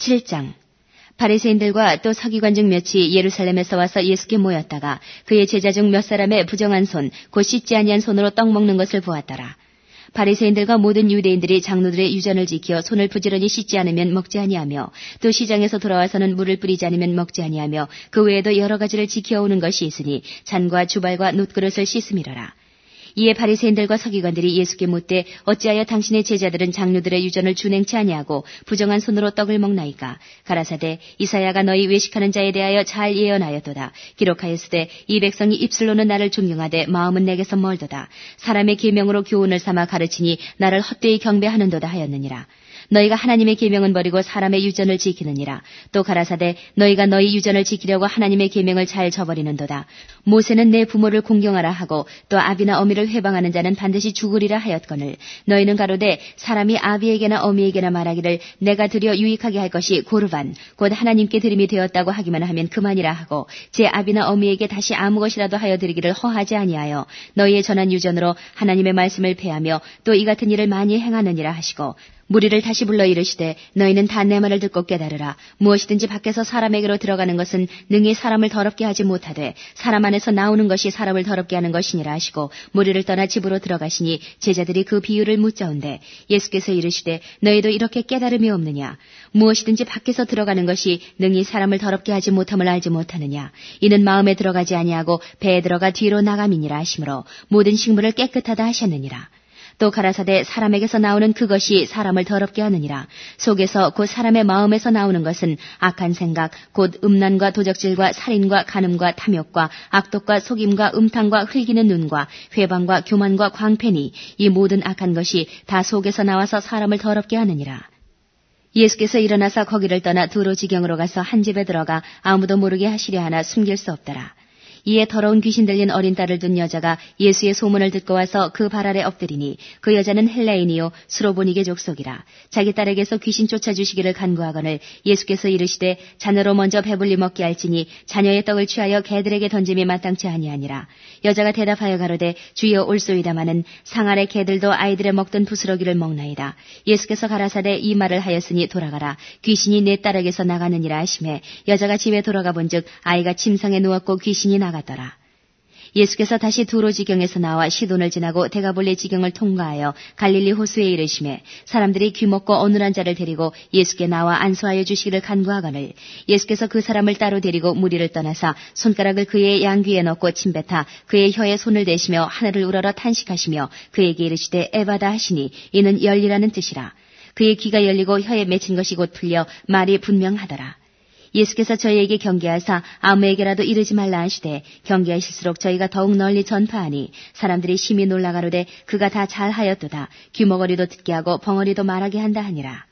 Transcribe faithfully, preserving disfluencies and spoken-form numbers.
칠 장. 바리새인들과 또 서기관 중 몇이 예루살렘에서 와서 예수께 모였다가 그의 제자 중 몇 사람의 부정한 손, 곧 씻지 아니한 손으로 떡 먹는 것을 보았더라. 바리새인들과 모든 유대인들이 장로들의 유전을 지켜 손을 부지런히 씻지 않으면 먹지 아니하며 또 시장에서 돌아와서는 물을 뿌리지 않으면 먹지 아니하며 그 외에도 여러 가지를 지켜오는 것이 있으니 잔과 주발과 놋그릇을 씻음이라라. 이에 바리새인들과 서기관들이 예수께 묻되 어찌하여 당신의 제자들은 장로들의 유전을 준행치 아니하고 부정한 손으로 떡을 먹나이까? 가라사대 이사야가 너희 외식하는 자에 대하여 잘 예언하였도다. 기록하였으되 이 백성이 입술로는 나를 존경하되 마음은 내게서 멀도다. 사람의 계명으로 교훈을 삼아 가르치니 나를 헛되이 경배하는도다 하였느니라. 너희가 하나님의 계명은 버리고 사람의 유전을 지키느니라. 또 가라사대 너희가 너희 유전을 지키려고 하나님의 계명을 잘 저버리는도다. 모세는 내 부모를 공경하라 하고 또 아비나 어미를 회방하는 자는 반드시 죽으리라 하였거늘 너희는 가로되 사람이 아비에게나 어미에게나 말하기를 내가 드려 유익하게 할 것이 고르반 곧 하나님께 드림이 되었다고 하기만 하면 그만이라 하고 제 아비나 어미에게 다시 아무 것이라도 하여 드리기를 허하지 아니하여 너희의 전한 유전으로 하나님의 말씀을 폐하며 또 이 같은 일을 많이 행하느니라 하시고 무리를 다시 불러 이르시되 너희는 다 내 말을 듣고 깨달으라. 무엇이든지 밖에서 사람에게로 들어가는 것은 능히 사람을 더럽게 하지 못하되 사람 안에서 나오는 것이 사람을 더럽게 하는 것이니라 하시고 무리를 떠나 집으로 들어가시니 제자들이 그 비유를 묻자온대 예수께서 이르시되 너희도 이렇게 깨달음이 없느냐? 무엇이든지 밖에서 들어가는 것이 능히 사람을 더럽게 하지 못함을 알지 못하느냐? 이는 마음에 들어가지 아니하고 배에 들어가 뒤로 나감이니라 하시므로 모든 식물을 깨끗하다 하셨느니라. 또 가라사대 사람에게서 나오는 그것이 사람을 더럽게 하느니라. 속에서 곧 사람의 마음에서 나오는 것은 악한 생각, 곧 음란과 도적질과 살인과 간음과 탐욕과 악독과 속임과 음탕과 흘기는 눈과 회방과 교만과 광패니 이 모든 악한 것이 다 속에서 나와서 사람을 더럽게 하느니라. 예수께서 일어나서 거기를 떠나 두로 지경으로 가서 한 집에 들어가 아무도 모르게 하시려 하나 숨길 수 없더라. 이에 더러운 귀신 들린 어린 딸을 둔 여자가 예수의 소문을 듣고 와서 그 발 아래 엎드리니 그 여자는 헬라인이요 수로보니게 족속이라. 자기 딸에게서 귀신 쫓아주시기를 간구하거늘 예수께서 이르시되 자녀로 먼저 배불리 먹게 할지니 자녀의 떡을 취하여 개들에게 던짐이 마땅치 아니하니라. 여자가 대답하여 가로되 주여 올소이다마는 상 아래 개들도 아이들의 먹던 부스러기를 먹나이다. 예수께서 가라사대 이 말을 하였으니 돌아가라. 귀신이 내 딸에게서 나가느니라 하시매 여자가 집에 돌아가 본즉 아이가 침상에 누웠고 귀신이 나가 나가더라. 예수께서 다시 두로 지경에서 나와 시돈을 지나고 데가볼레 지경을 통과하여 갈릴리 호수에 이르시매 사람들이 귀먹고 어눌한 자를 데리고 예수께 나와 안수하여 주시기를 간구하거늘 예수께서 그 사람을 따로 데리고 무리를 떠나사 손가락을 그의 양귀에 넣고 침뱉아 그의 혀에 손을 대시며 하늘을 우러러 탄식하시며 그에게 이르시되 에바다 하시니 이는 열리라는 뜻이라. 그의 귀가 열리고 혀에 맺힌 것이 곧 풀려 말이 분명하더라. 예수께서 저희에게 경계하사 아무에게라도 이르지 말라 하시되 경계하실수록 저희가 더욱 널리 전파하니 사람들이 심히 놀라가로되 그가 다 잘하였도다. 귀머거리도 듣게 하고 벙어리도 말하게 한다 하니라.